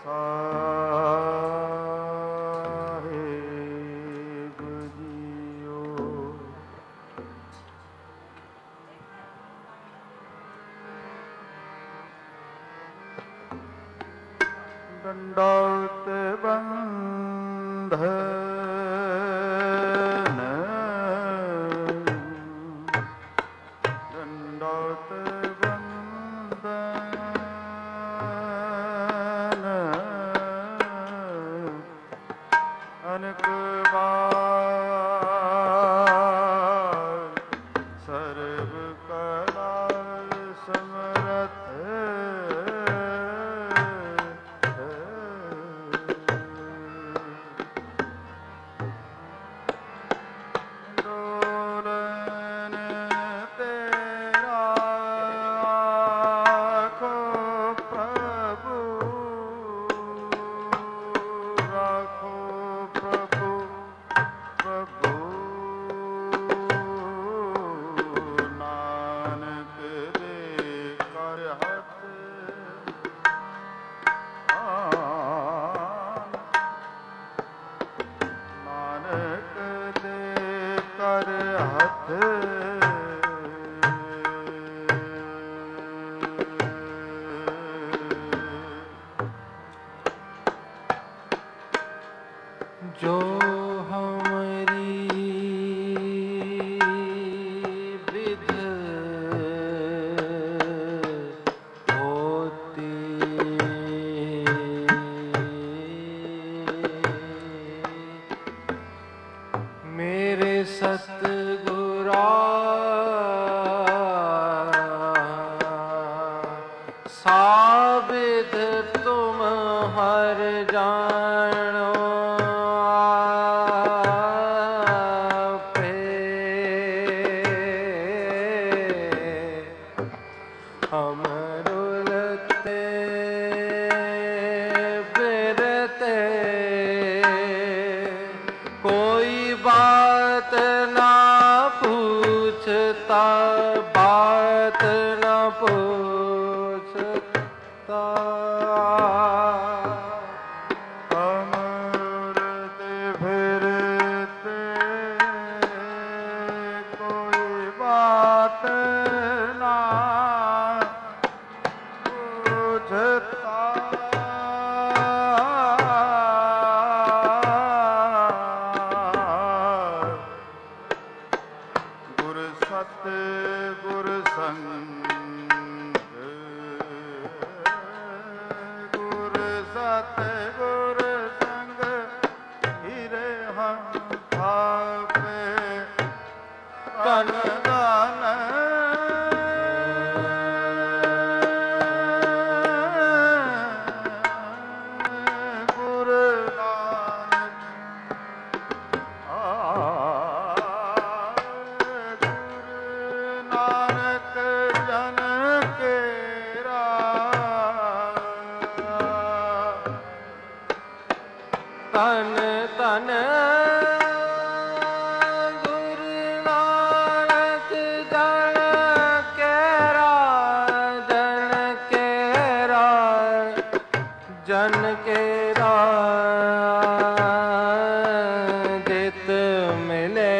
ਸਾਹਿਬ JIO. ਡੰਡੌਤ ਬੰਧਨ, ਡੰਡੌਤ ਬੰਧਨ, ਅਨਕ ਵਾਰ ਸਰਬ ਕਲਾ ਸਮਰਥ। ਜੋ ਹਮਰੀ ਵਿਧ ਹੋਤੀ, ਮੇਰੇ ਸਤਿਗੁਰਾ ਸਾਬਿਦ ਤੁਮ ਹਰ ਜਾਣੋ। बात ना पूछता, बात ना पूछता, अमृत फिरते कोई बात ना पूछता। गुर संग, गुर सतगुर संग हीरे हम थापे कन दान। तन तन गुरु नानक जन केरा, जन केरा, जन केरा। जित मिले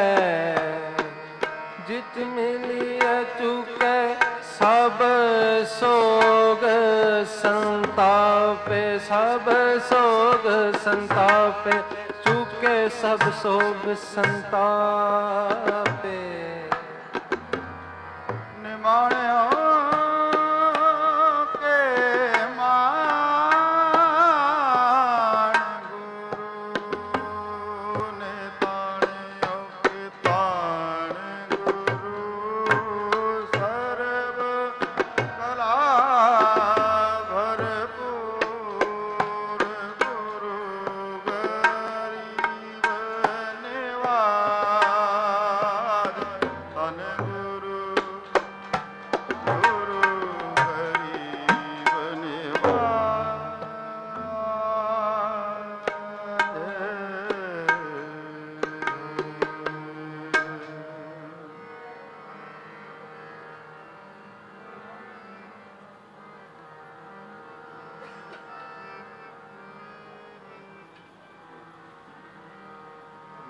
जित मिलिए चुके सब सोग संतापे, सब सोग संतापे, चुके सब सोग संतापे। निमाणिया के मान गुरु ने ताणियो के ताण गुरु सर्व कला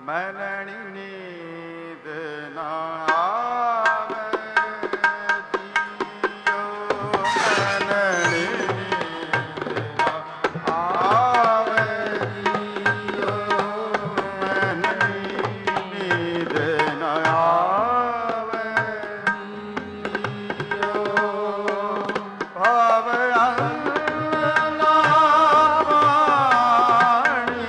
ਮੈਂ ਨੈਣੀ ਨੀਂਦ ਨਾ ਆਵੇ ਜੀਓ, ਮੈਂ ਨੈਣੀ ਨੀਂਦ ਨਾ ਆਵੇ ਜੀਓ, ਮੈਂ ਨੈਣੀ ਨੀਂਦ ਨਾ ਆਵੇ ਜੀਓ, ਭਾਵ ਅੰਨ ਨਾ ਪਾਣੀ।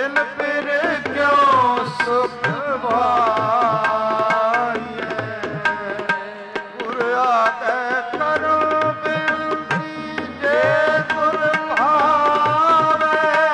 ਮਿਲ ਫਿਰ ਕਿਉ ਸੁਖ ਪਾਈਐ। ਗੁਰ ਆਗੇ ਕਰੋ ਬੇਨਤੀ ਜੇ ਗੁਰ ਭਾਵੇ।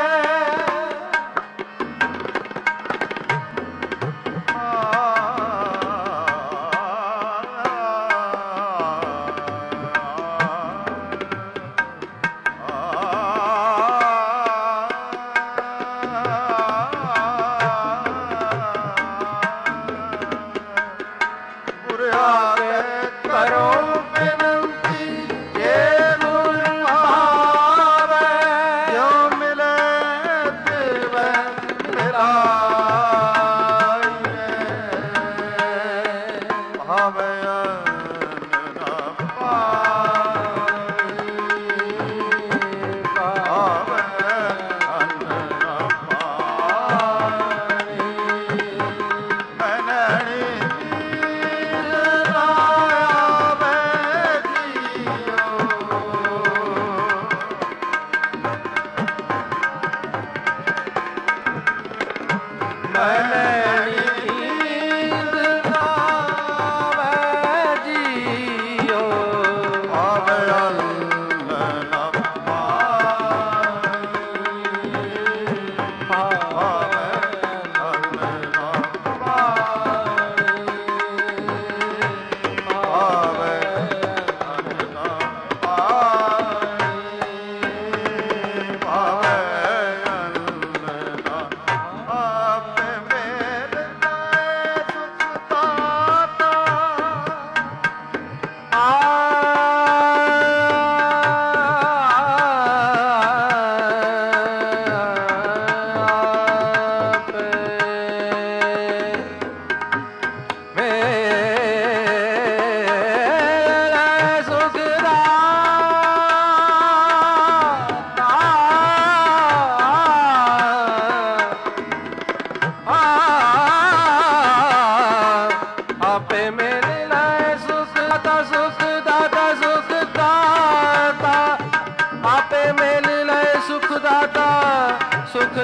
ਸੁਖ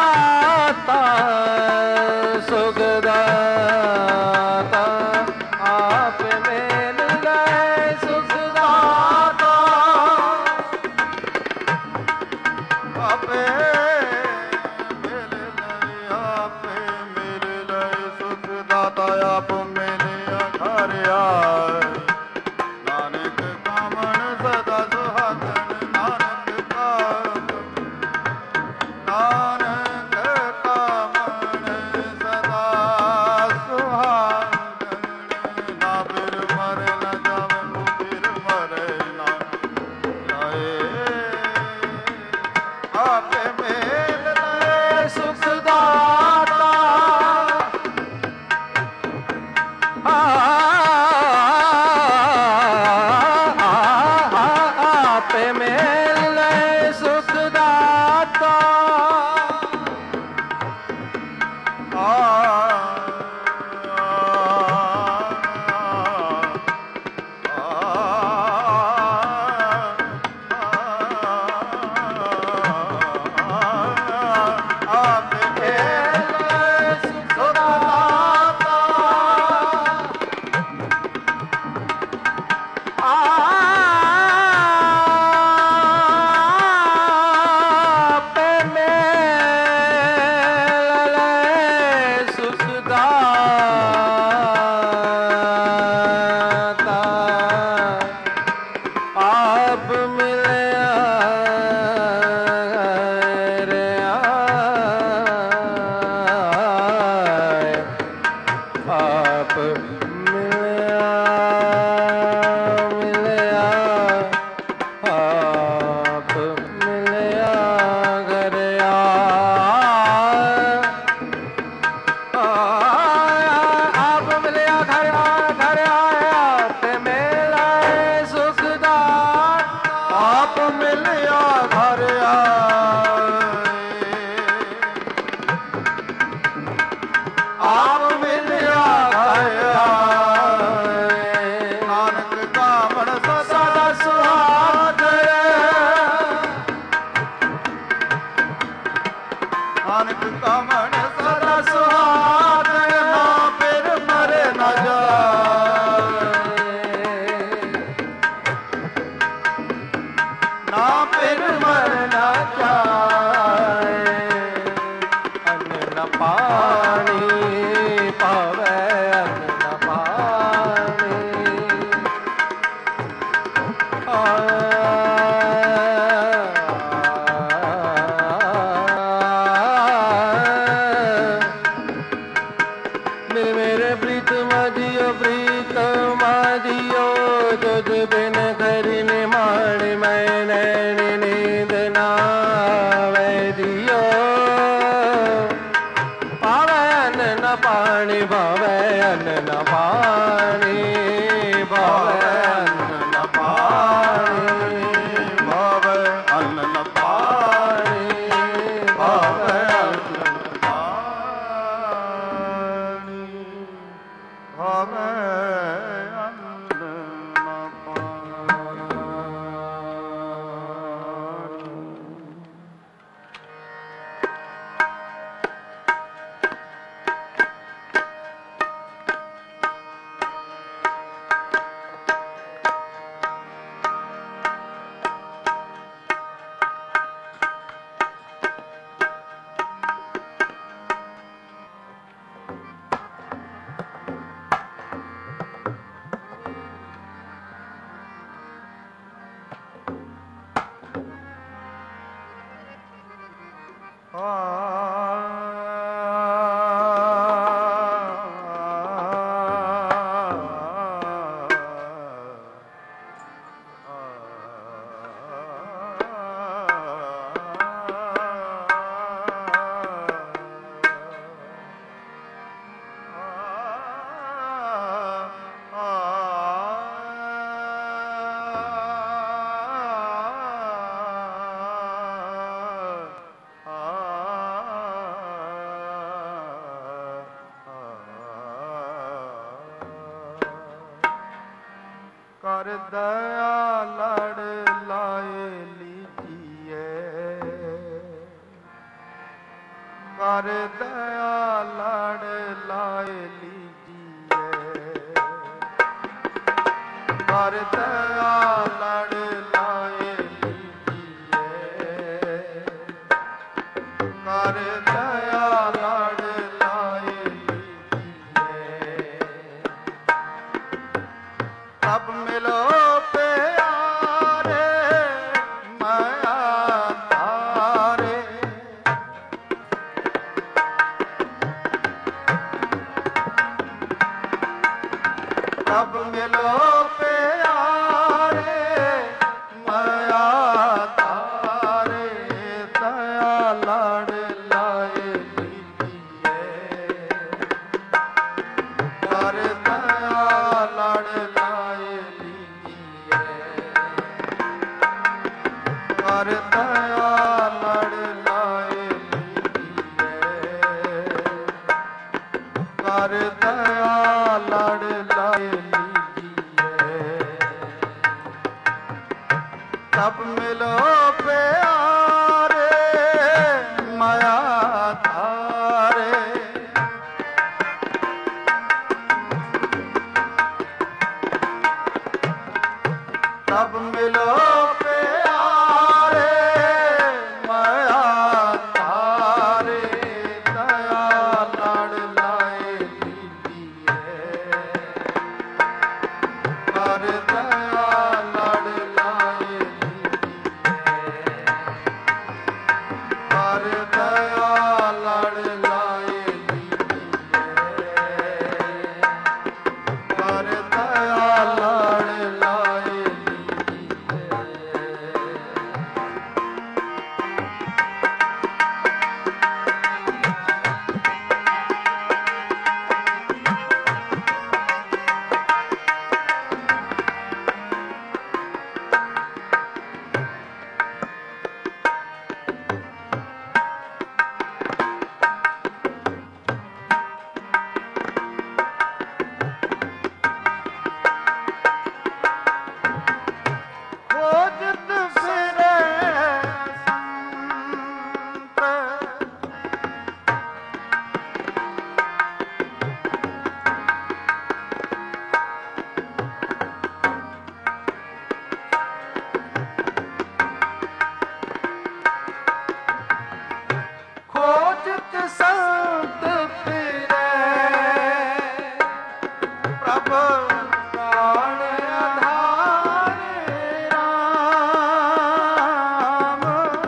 ਦਾਤਾ ਸੁਖ ਦਾਤਾ ਆਪ ਮਿਲ ਲੈ ਸੁਖ ਦਾਤਾ ਆਪੇ ਮਿਲ ਲੈ ਆਪੇ ਮਿਲ ਲੈ ਸੁਖ ਦਾਤਾ ਆਪ ਮਿਲਿਆ ਘਰ ਆਏ। ਨਾਨਕ ਕਾਮਣ ਸਦਾ ਸੁਹਾਗਣ ਨਾਨਕ ਕਾਮਣ ਸਦਾ ਨਾਨਕ ਕਮਣ ਸਦਾ ਸੁਹਾਗ, ਨਾ ਫਿਰ ਮਰੇ ਨਾ ਜਾਏ, ਨਾ ਫਿਰ ਮਰ ਨਾ ਜਾਏ। ਅੰਨ ਨ ਪਾਣੀ ਪਾਵੈ, ਅੰਨ ਨ ਪਾਣੀ ਮੇਰੇ ਪ੍ਰੀਤਮ ਜੀਓ, ਪ੍ਰੀਤਮ ਜੀਓ, ਤੁਧ ਬਿਨ ਘਰਿ ਨਿਮਾਣ ਮੈਂ ਨੈਣ ਨੀਂਦ ਨਾ ਆਵੈ ਜੀਓ। ਪਾਵੈ ਅੰਨ ਨ ਪਾਣੀ, ਭਾਵੈ ਅੰਨ ਨ ਪਾਣੀ, ਭਾਵੈ ਅੰਨ ਨ ਪਾਣੀ, ਭਾਵੈ ਅੰਨ ਨ ਪਾਣੀ, ਭਾਵੈ ਅੰਨ ਪਾਣੀ, ਭਾਵੈ ਅੰਨ ਨ ਪਾਣੀ। ਕਰ ਦਇਆ ਲੜ ਲਾਏ ਲੀਜੀਏ, ਕਰ ਦਇਆ ਲੜ ਲਾਏ ਲੀਜੀਏ, ਕਰ ਦਇਆ ਲੜ ਲਾਏ ਲੀਜੀਏ, ਕਰ ਦਇਆ ਲੜ ਲਾਏ ਲੀਜੀਏ। ਸਭ ਮਿਲੋ ਪਿਆਰੇ, ਮਾਇਆ ਤਾਰੇ, ਸਭ ਮਿਲੋ ਪਿਆਰੇ, ਮਾਇਆ ਤਾਰੇ, ਦਇਆ ਲੜ ਲਾਏ ਲੀਜੀਏ, ਕਰ ਦਇਆ ਲੜ ਲਾਏ ਲੀਜੀਏ, ਕਰ ਦਇਆ ਲੜ ਲਾਏ ਲੀਜੀਏ, ਕਰ ਦਇਆ ਲੜ ਲਾਏ ਲੀਜੀਏ। ਸਭ ਮਿਲੋ ਪਿਆਰੇ, ਮਾਇਆ ਤਾਰੇ, ਸਭ ਮਿਲੋ ਪਿਆਰੇ, ਮਾਇਆ ਤਾਰੇ, ਦਇਆ ਲੜ ਲਾਏ ਲੀਜੀਏ, ਕਰ ਦਇਆ ਲੜ ਲਾਏ ਲੀਜੀਏ, ਕਰ ਦਇਆ ਲੜ ਸੰਤ ਫਿਰੈ ਪ੍ਰਭ ਪ੍ਰਾਣ ਆਧਾਰੇ ਰਾਮ।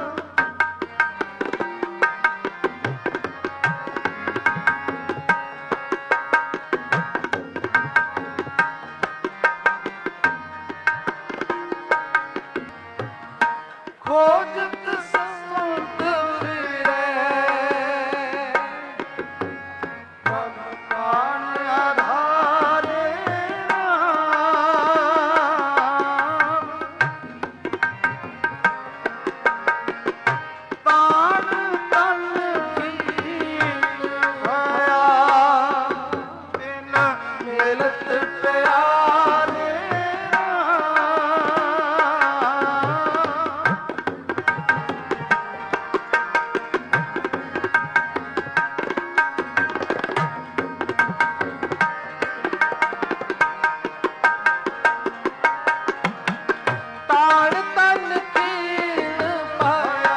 ਖੋਜਤ ਸੰਤ ਫਿਰੈ ਪ੍ਰਭ ਪ੍ਰਾਣ ਆਧਾਰੇ ਰਾਮ। ਤਾਣ ਤਨ ਕੀਟ ਭਇਆ ਬਿਨ ਮਿਲਤ ਪਿਆਰੇ ਰਾਮ। ਤਾਣ ਤਨ ਕੀਟ ਪਾਇਆ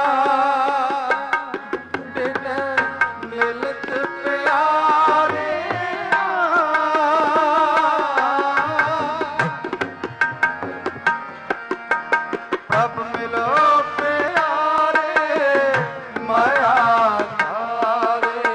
ਬਿਨ ਮਿਲਤ ਪਿਆਰੇ ਪ੍ਰਭ ਮਿਲੋ ਪਿਆਰੇ ਮਾਇਆ ਧਾਰੇ।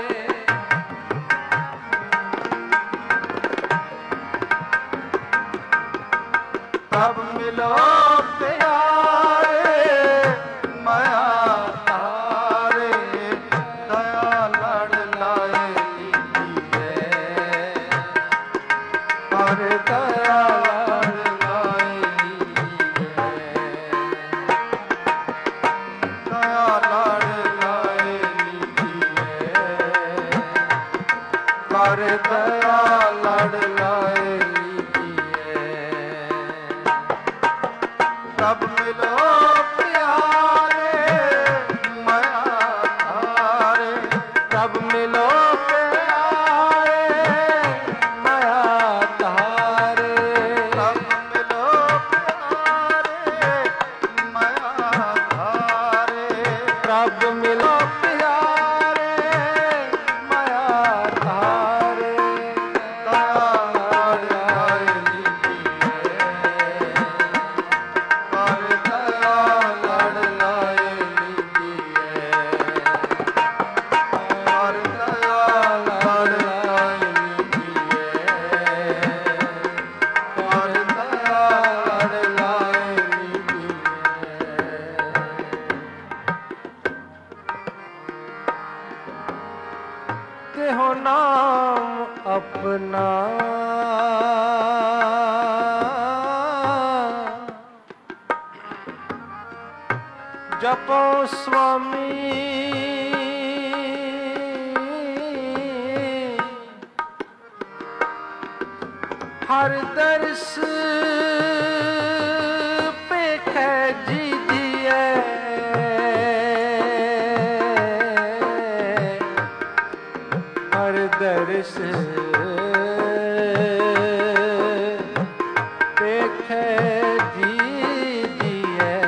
ਪ੍ਰਭ ਮਿਲੋ ਪਿਆਰੇ ਮਾਇਆ ਧਾਰੇ। ਦਇਆ ਲੜ ਲਾਏ ਲੀਜੀਏ ਹਰ ਦਇਆ ਲੜ ਲਾਏ ਲੀਜੀਏ। ਦਇਆ ਲੜ ਲਾਏ ਲੀਜੀਏ ਹਰ ਦਇਆ ਲੜ ਲਾਏ ਲੀਜੀਏ। ਪ੍ਰਭ ਮਿਲੋ ਪਿਆਰੇ ਮਾਇਆ ਧਾਰੇ। ਪ੍ਰਭ ਮਿਲੋ ਪਿਆਰੇ ਮਾਇਆ ਧਾਰੇ। ਪ੍ਰਭ ਮਿਲੋ ਪਿਆਰੇ ਮਾਇਆ ਧਾਰੇ। ਪ੍ਰਭ ਮਿਲੋ ਪਿਆਰੇ ਮਾਇਆ ਧਾਰੇ। ਦਇਆ ਲੜ ਲਾਏ ਲੀਜੀਏ ਹਰ ਦਇਆ ਲੜ ਲਾਏ ਲੀਜੀਏ। ਹਰ ਦਇਆ ਲੜ ਲਾਏ ਲੀਜੀਏ। ਹਰ ਦਇਆ ਲੜ ਲਾਏ ਲੀਜੀਏ। ਤਿਹੁ ਨਾਮ ਆਪਣਾ ਜਪੋ ਸੁਆਮੀ। ਹਰ ਦਰਸ ਪੇਖੈ ਜੀ ਦੀਐ। ਹਰ ਦਰਸ ਪੇਖੈ ਜੀ ਦੀਐ।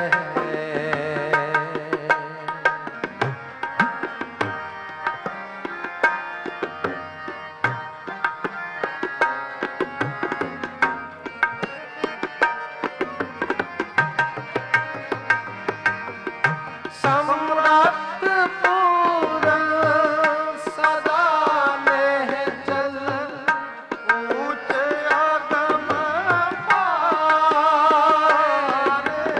ਸਮਰੱਥ ਪੂਰਨ ਸਦਾ ਨਹਿ ਚਲ ਊਚ ਆਗਮ ਪਾਰੇ।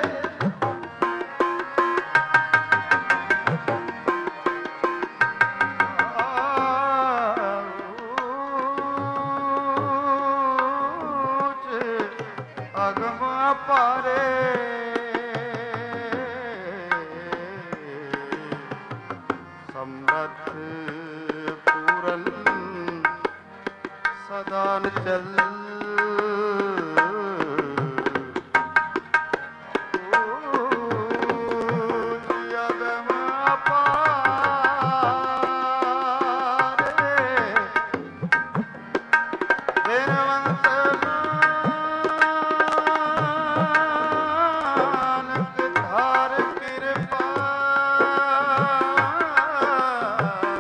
ਊਚ ਆਗਮ ਪਾਰੇ। ਸਮਰੱਥ ਪੂਰਨ ਸਦਾ ਨ ਚਲ ਊਚ ਆਗਮ ਪਾਰੇ। ਦੇਵੰਤ ਨਾਨਕ ਧਾਰ ਕਿਰਪਾ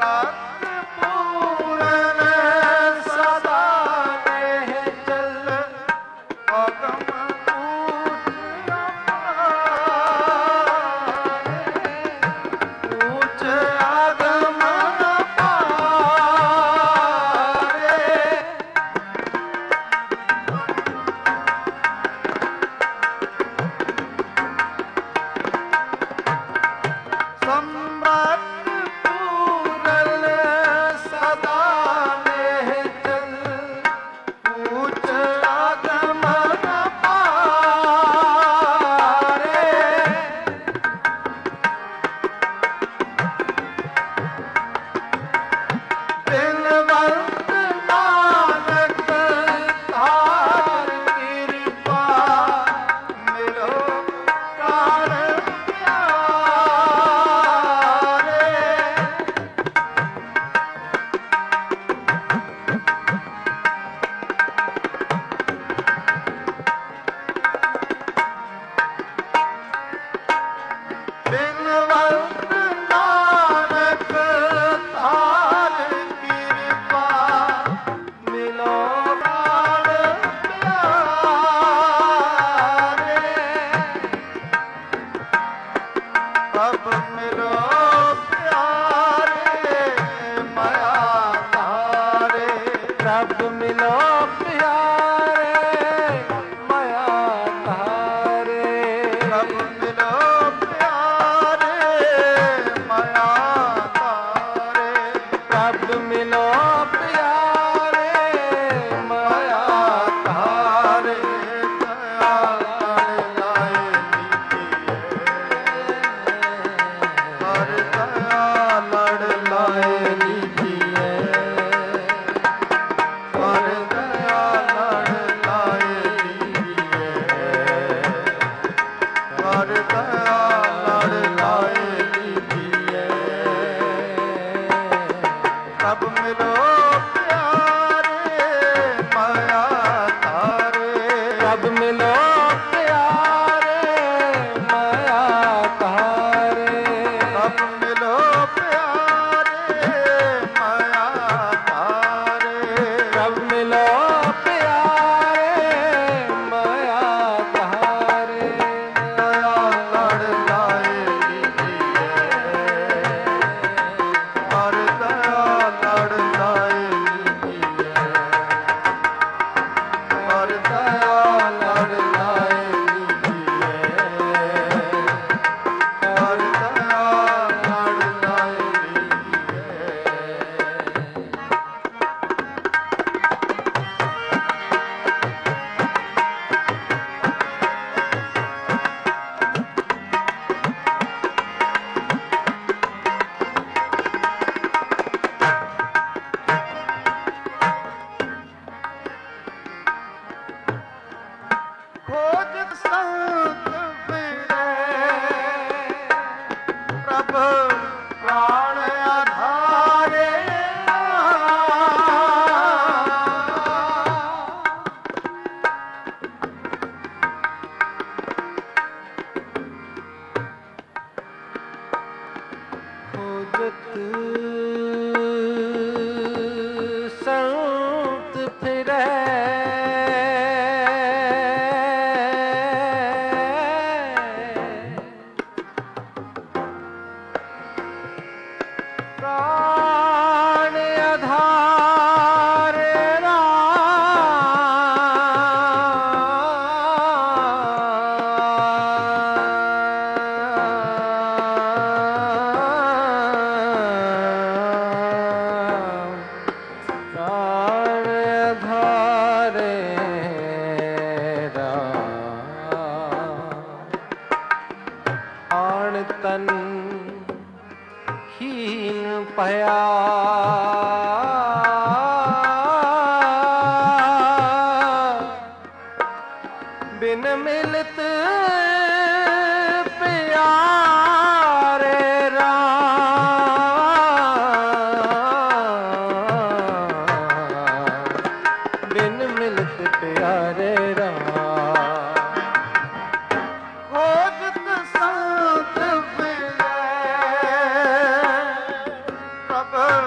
ਪ੍ਰਭ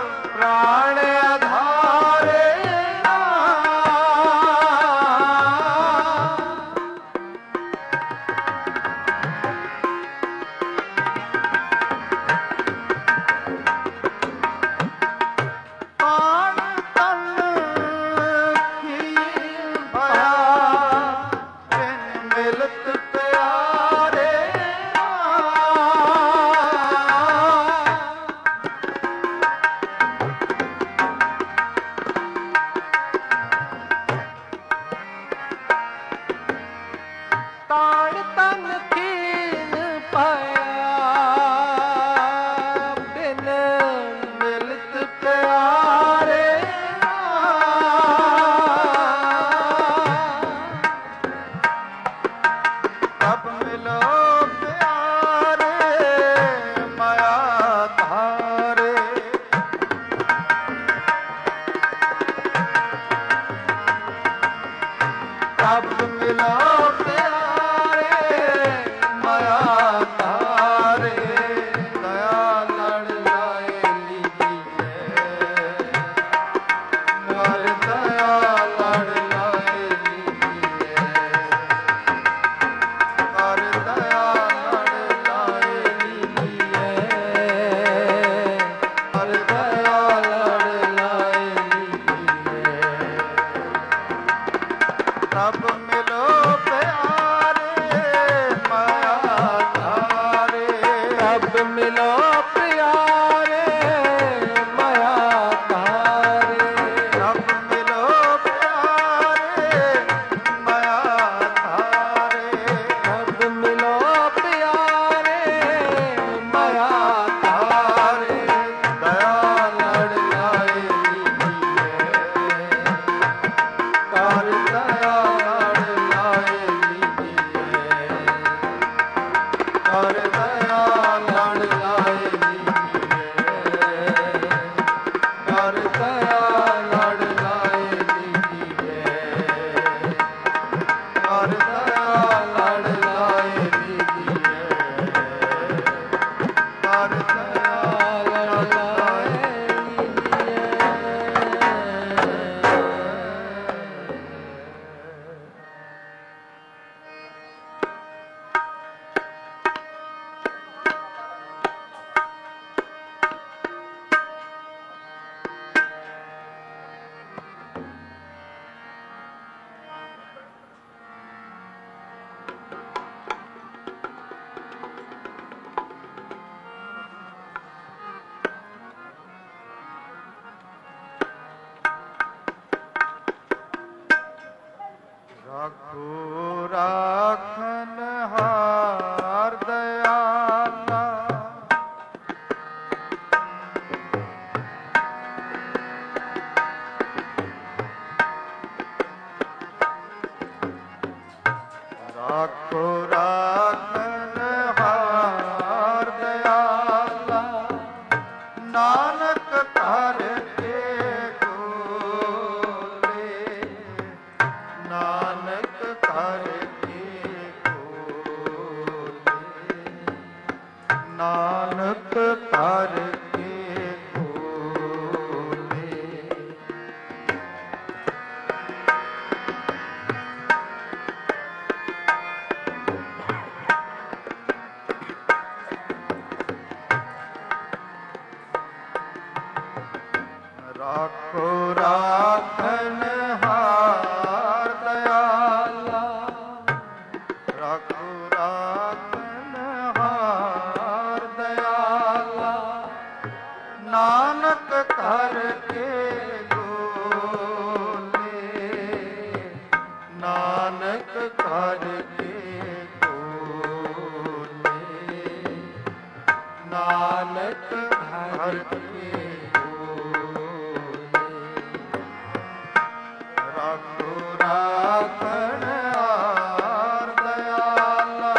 ਰਾਖੋ ਰਾਖਨ ਹਾਰ ਦਇਆਲਾ ਰਾਖੋ ਰਾਖਨ ਹਾਰ ਦਇਆਲਾ ਨਾਨਕ ਧਰ ਕੇ ਗੋਲੇ ਨਾਨਕ ਧਰ ਕੇ ਗੋਲੇ ਨਾਨਕ ਧਰ ਕੇ ਗੋਲੇ ਰਾਖੋ ਰਾਖਨ ਹਾਰ ਦਇਆਲਾ ਰਾਖੋ ਰਾਖਨ ਹਾਰ ਦਇਆਲਾ ਨਾਨਕ ਕਰ ਕੇ ਗੋਲੇ ਨਾਨਕ ਕਰ ਕੇ ਗੋਲੇ ਨਾਨਕ ਕਰ ਕੇ ਰਾਖੋ ਰਾਖਨ ਹਾਰ ਦਇਆਲਾ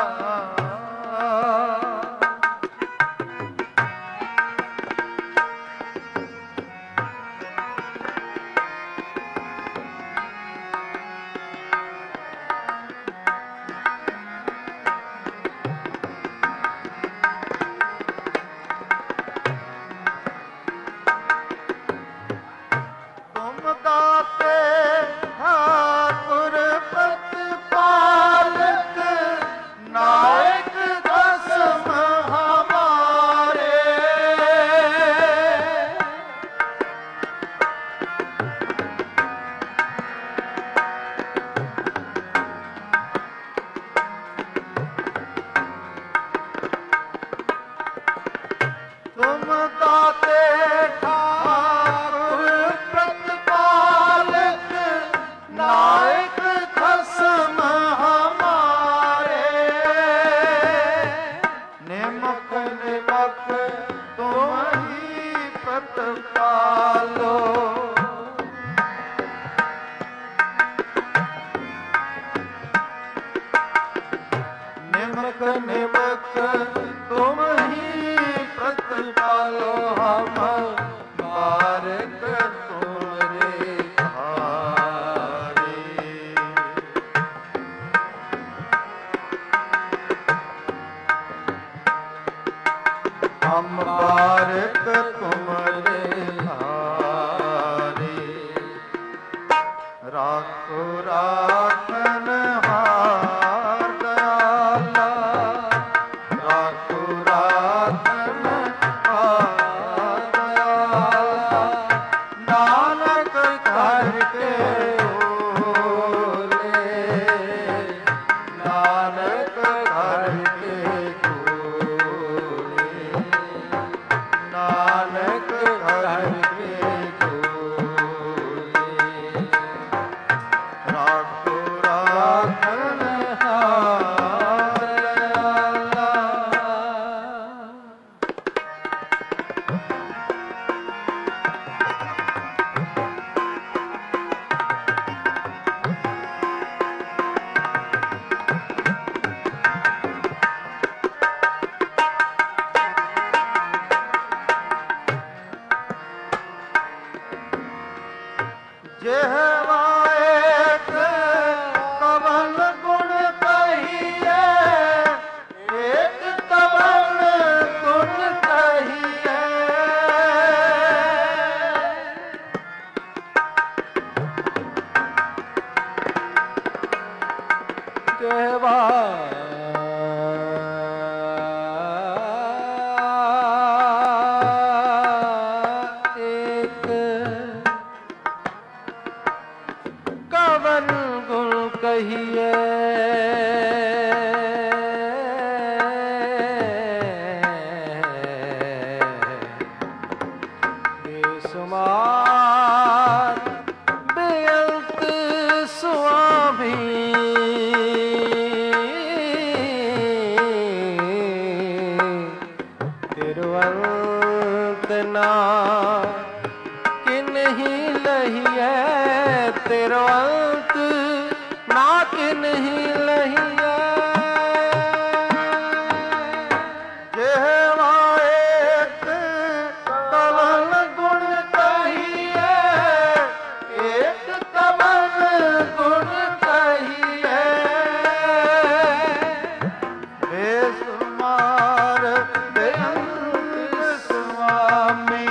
ਤੁਮ ਦਾਤੇ ਠਾਕੁਰ ਪ੍ਰਤਪਾਲਕ ਨਾਇਕ ਦਸਮ ਹਮਾਰੇ ਤੁਮ ਦਾਤੇ ਠਾਕੁਰ ਪ੍ਰਤਪਾਲਕ ਨਾਇਕ ਖਸਮ ਹਮਾਰੇ ਨਿਮਕ ਨਿਮਕ ਤੁਮ ਹੀ ਪ੍ਰਤਪਾਲੋ ਨਿਮਕ ਨਿਮਕ ਤੁਮ ਹੀ ਪ੍ਰਤਪਾਲੋ ਹਮ ਬਾਰਕ ਤੁਮਰੇ ਹਾਰੇ ਹਮ ਬਾਰਕ ਤੁਮਰੇ ਹਾਰੇ ਰਾਖੋ ਰਾਖਨ ਹਾਰ ਦਇਆਲਾ ਰਾਖੋ ਰਾਖਨ ਹਾਰ ਦਇਆਲਾ ਨਾਨਕ ਕਰ ਕੇ ਗੋਲੇ ਨਾਨਕ ਕਰ ਕੇ ਗੋਲੇ ਨਾਨਕ ਕਰ ਕੇ ਗੋਲੇ ਰਾਖੋ ਰਾਖਨ ਹਾਰ ਦਇਆਲਾ ਜਿਹਵਾ ਏਕ ਕਵਲ ਗੁਣ ਕਹੀਏ ਏਕ ਕਵਲ ਗੁਣ ਕਹੀਏ ਜਿਹਵਾ ਏਕ ਕਵਨ ਗੁਣ ਕਹੀਏ ਬੇਸੁਮਾਰ ਬੇਅੰਤ ਸੁਆਮੀ ना कि नहीं लहिए तेरो अंत ना कि नहीं लहिए ਜਿਹਵਾ ਏਕ ਕਵਲ ਗੁਣ ਕਹੀਏ एक कमल गुण कहिए ਬੇਸੁਮਾਰ ਬੇਅੰਤ ਸੁਆਮੀ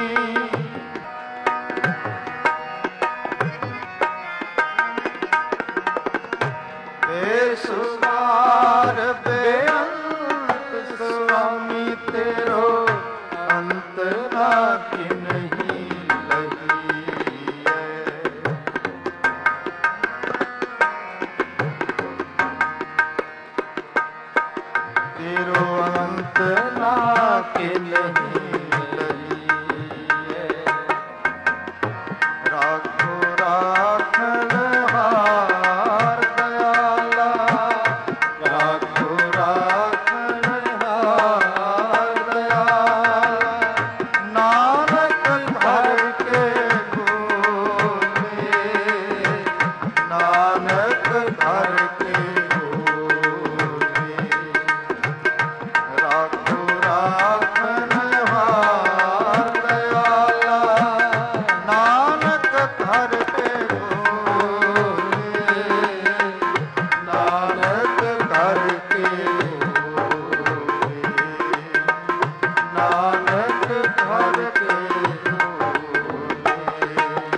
ਬੇਸੁਮਾਰ ਬੇਅੰਤ ਸੁਆਮੀ ਤੇਰੋ ਅੰਤ ਨਾ ਕਿ ਨਹੀਂ ਲਹੀਐ ਤੇਰੋ ਅੰਤ ਨਾ ਕਿ ਨਹੀਂ ਲਹੀਐ ਰਾਖੋ ਰਾਖਣ ਹਾਰ ਦਇਆਲਾ ਰਾਖੋ ਰਾਖਣ ਹਾਰ ਦਇਆਲਾ ਨਾਨਕ ਧਰ ਕੇ ਬੋਲੇ ਨਾਨਕ ਧਰ ਕੇ ਬੋਲੇ ਰਾਖੋ ਰਾਖਣ ਹਾਰ ਦਇਆਲਾ ਨਾਨਕ ਧਰ ਕੇ ਬੋਲੇ ਨਾਨਕ ਧਰ ਕੇ ਬੋਲੇ ਨਾਨਕ ਧਰ ਕੇ ਬੋਲੇ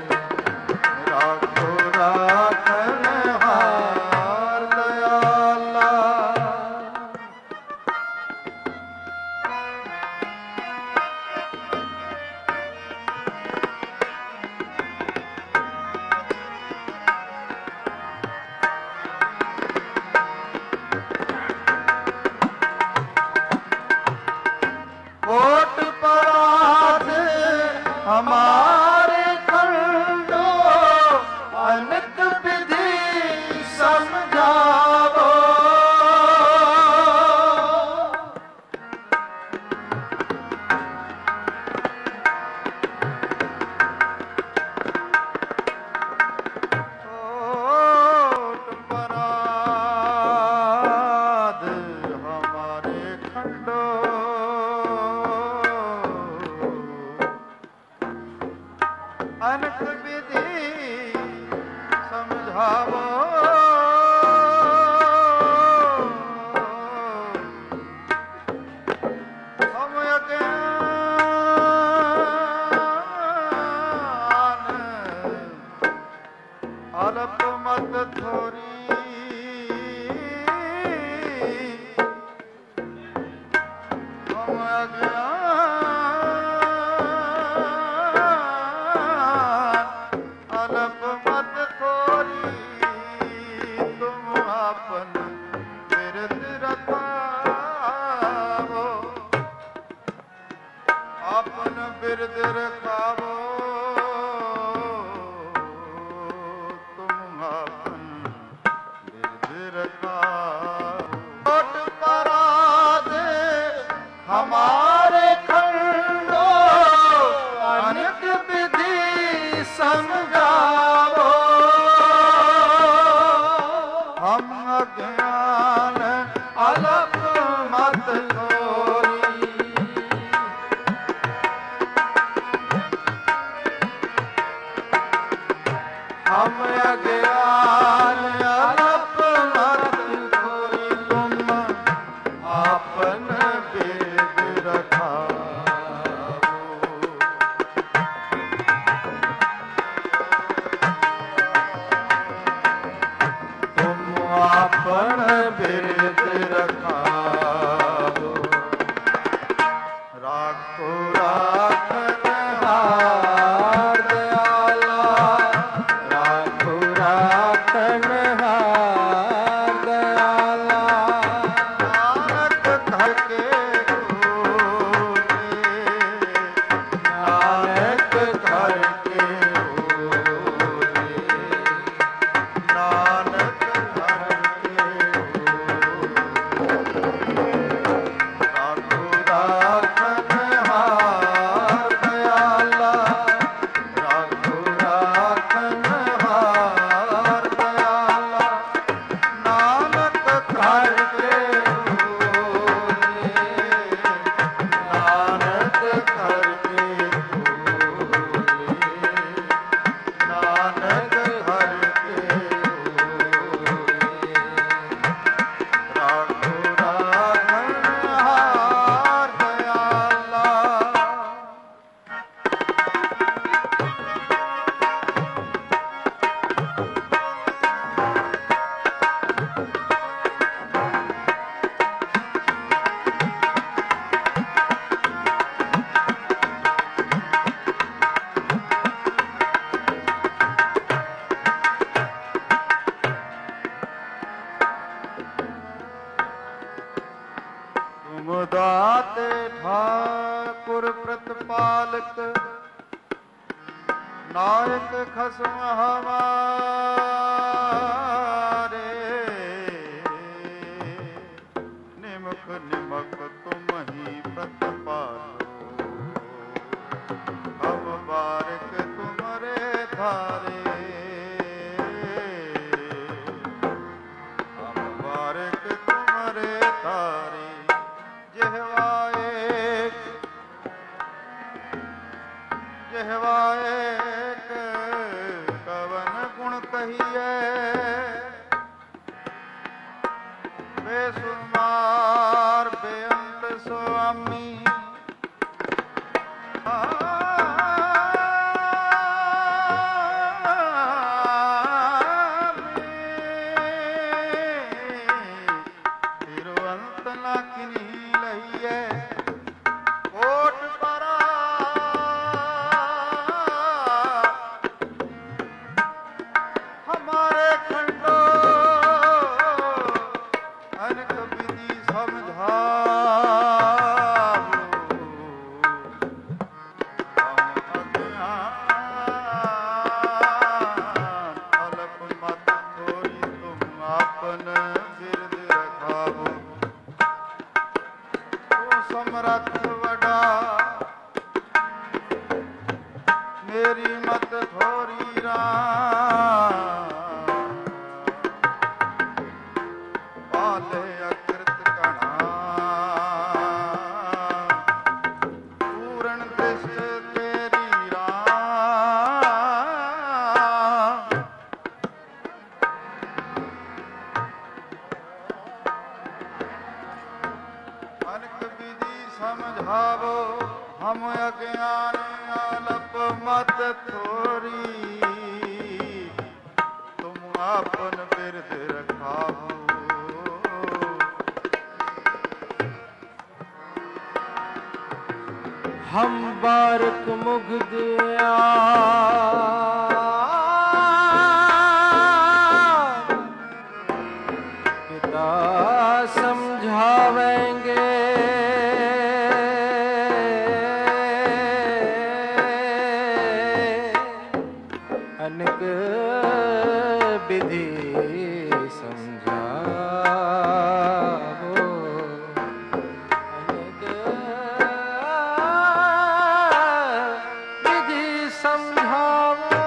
ਰਾਖੋ ਰਾਖਣ ਹਾਰ ਦਇਆਲਾ कोट पराध हमारे खंडो अनक विधि समझावो कोट पराध हमारे खंडो अनक विधि समझावो हम अज्ञान अल्प मत थोरी हम अज्ञान अल्प मत थोरी तुम आपन बिरद रखावो आपन बिरद रखावो तुम आपन बिरद रखावो कोट पराध हमारे खंडो अनक विधि समझावो हम अज्ञान अलप मत थोरी ਨਾਇਕ ਖਸਮ ਹਮਾਰੇ ਨਿਮਖ ਨਿਮਖ ਤੁਮ ਹੀ ਪ੍ਰਤਪਾਲੋ ਹਮ ਬਾਰਿਕ ਤੁਮਰੇ ਧਾਰੇ ਹਮ ਬਾਰਿਕ ਤੁਮਰੇ ਧਾਰੇ ਜਿਹਵਾਏ ਕਵਨ ਗੁਣ ਕਹੀਏ ਬੇਸੁਮਾਰ ਬੇਅੰਤ ਸੁਆਮੀ ਤਿਰਵੰਤ ਨਾ ਕਿਨੀ ਲਈਏ ਕੋਟ ਪਰਾ ਹਮਾਰੇ ਖੰਡੋ ਅਨਕ ਵਿਧੀ ਸਮਝਾਵੋ ਅਲਪ ਮਤ ਥੋਰੀ ਤੁਮ ਆਪਨ ਬਿਰਦ ਰਖਾਵੋ ਤੂੰ ਸਮਰੱਥ ਵਡਾ ਮੇਰੀ ਮਤ ਥੋਰੀ ਪਾਲੇ ਅਕ੍ਰਿਤ ਕਣਾ ਪੂਰਨ ਦ੍ਰਿਸ਼ਟ ਤੇਰੀ ਅਨਕ ਵਿਧੀ ਸਮਝਾਵੋ ਹਮ ਅਗਿਆਨ ਆਲਪ ਮਤ ਥੋਰੀ ਤੁਮ ਆਪਨ ਬਿਰਦ ਰਖਾਵੋ ਹਮ ਬਾਰਕ ਮੁਗਦਿਆ ਪਿਤਾ ਸਮਝਾਵੇਂਗੇ ਅਨਕ ਵਿਧੀ ਸਮਝਾਵੋ ਅਨਕ ਵਿਧੀ ਸਮਝਾਵੋ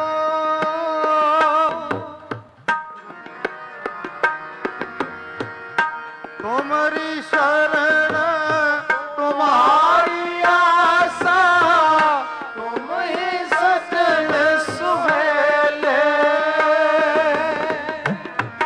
ਤੁਮਰੀ ਸ਼ਰਨ ਤੁਮਾਰੀ ਆਸਾ ਤੁਮ ਹੀ ਸਜਣ ਸੁਹੇਲੇ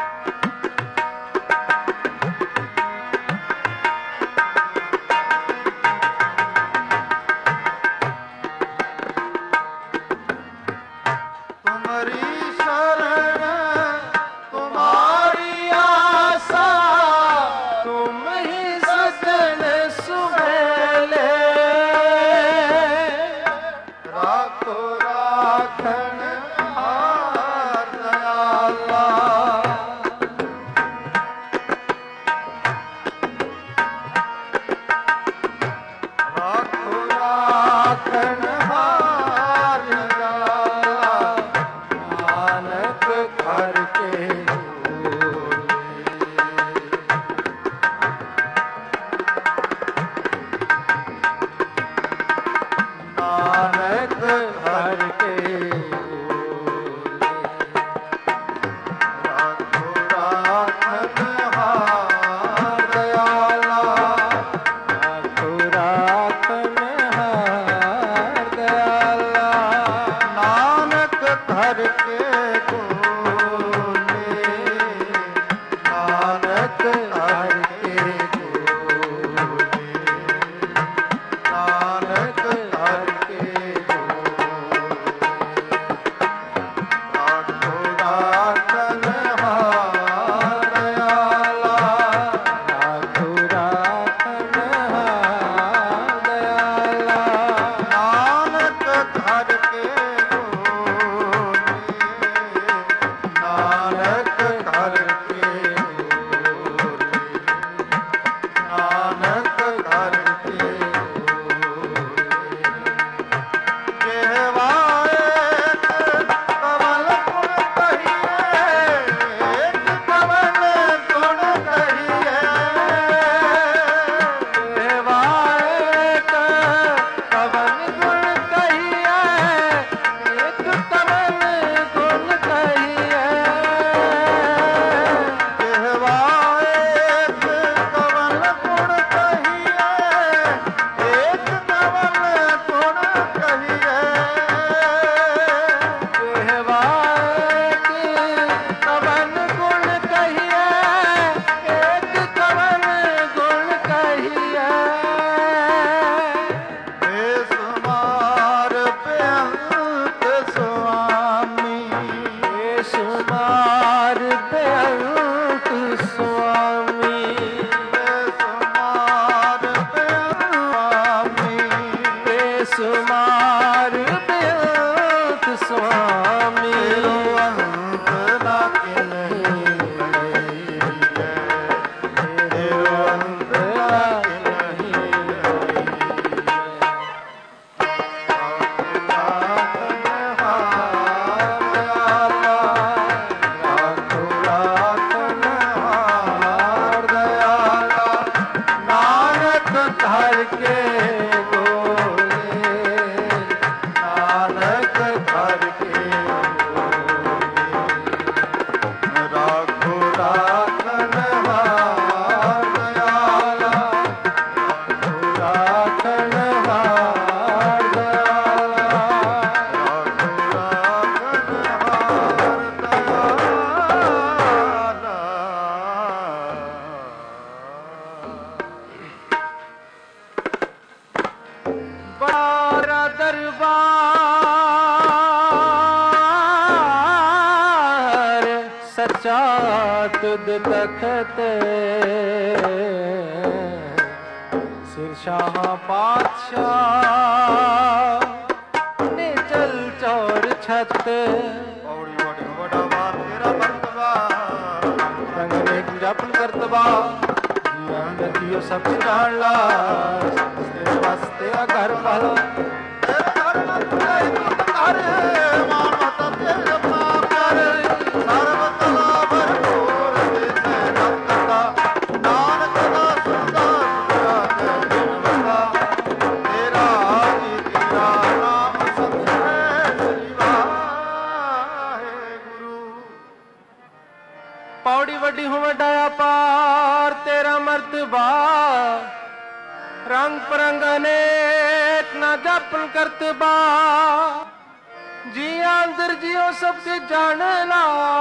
ਉੱਚਾ ਤੁਧ ਤਖਤ ਸਿਰ ਸ਼ਾਹਾਂ ਪਾਤਸ਼ਾਹ ਨੇ ਚਲ ਚੌਰ ਛਤ ਪੌੜੀ ਵਡ ਵਡਾ ਵਾਰ ਤੇਰਾ ਮਰਤਬਾ ਰੰਗ ਨੇਕ ਜਪਨ ਕਰਤਬਾ ਜੀਆਂ ਨਦੀਓ ਸਭ ਜਾਣ ਲਾ ਤੇਰੇ ਵਾਸਤੇ ਆ ਘਰ ਭਲਾ ਤੇਰੇ ਘਰ ਨਾ ਤੁਰੇ ਘਰ ਮਾਨ ਮਤਾ ਤੇਰੇ ਆਪਣਾ ਪਿਆਰ ਸਰਬ ਤਲਾ ਭਰਪੂਰ ਦੇਸੇ ਨਤ ਦਾ ਨਾਨਕ ਦਾ ਸੁਣਦਾ ਸੁਣਦਾ ਤੇ ਦਿਨ ਵਸਾ ਤੇਰਾ ਜੀ ਤੇਰਾ ਨਾਮ ਸਤਿ ਹੈ ਸ੍ਰੀ ਵਾਹਿਗੁਰੂ ਪੌੜੀ ਵੱਡੀ ਹੋ ਵੱਡਾ ਅਪਾਰ ਤੇਰਾ ਮਰਤਬਾ ਰੰਗ ਪਰੰਗ ਅਨੇਕ ਨਾ ਜਪਨ ਕਰਤਬਾ ਜੀ ਅੰਦਰ ਜਿਉ ਸਭ ਤੇ ਜਾਣ ਲਾ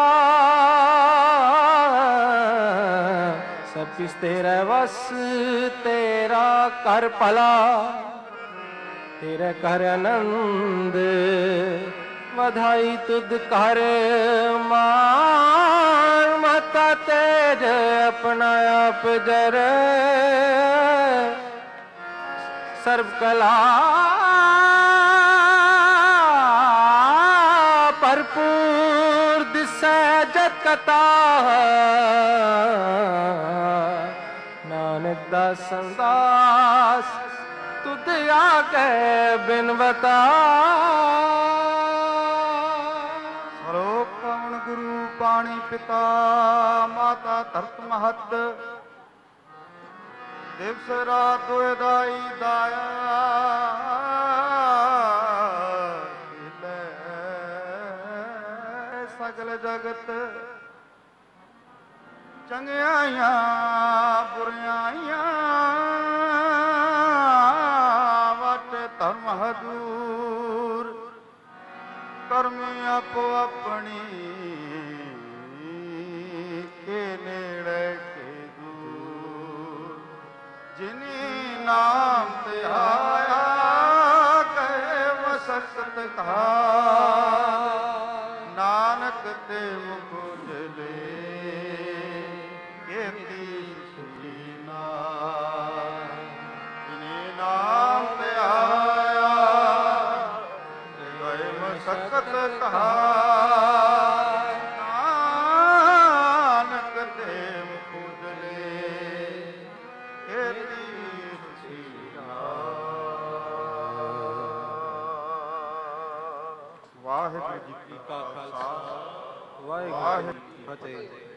ਸਭ ਕਿਸ ਤੇਰਾ ਵਸ ਤੇਰਾ ਕਰ ਭਲਾ ਤੇਰੇ ਕਰ ਆਨੰਦ ਵਧਾਈ ਤੁਧ ਕਰ ਮਾਨ ਮਤਾ ਤੇਜ ਆਪਣਾ ਆਪ ਜਰ ਸਰਬ ਕਲਾ ਭਰਪੂਰ ਦਿਸੈ ਜਤ ਕਤਾ ਨਾਨਕ ਦਾ ਸੰਦਾਸ ਤੁਧ ਆਗੇ ਬਿਨਵਤਾ ਸਰੋਪ ਪਵਨ ਗੁਰੂ ਪਾਣੀ ਪਿਤਾ ਮਾਤਾ ਧਰਤ ਮਹਤ ਦਿਵਸ ਰਾਤ ਦੋਇ ਦਾਈ ਦਾਇਆ ਲੈ ਸਗਲ ਜਗਤ ਚੰਗਿਆਈਆਂ ਬੁਰਿਆਈਆਂ ਵਟ ਧਰਮ ਹਦੂਰ ਕਰਮੀ ਆਪੋ ਆਪਣੀ ਕੇ ਨੇੜੇ ਕੇ ਦੂਰ ਜਿਨੀ ਨਾਮ ਤੇ ਆਇਆ ਕਹੇ ਵਸਤ ਕਹਾ ਨਾਨਕ ਤੇ ਮੁਕੁਜ ਲੈ ਕੀਤੀ ਸੁਲੀਨਾ ਜਿਨੀ ਨਾਮ ਤੇ ਆਇਆ ਕਹੇ ਵਸਤ ਕਹਾ ਨਾਨਕ ਤੇ ਮੁਕੁਜ ਲੈ ਕੀਤੀ ਸੁਲੀਨਾ ਵਾਹਿਗੁਰੂ ਜੀ ਕਾ ਖਾਲਸਾ ਵਾਹਿਗੁਰੂ ਜੀ ਕੀ ਫਤਿਹ।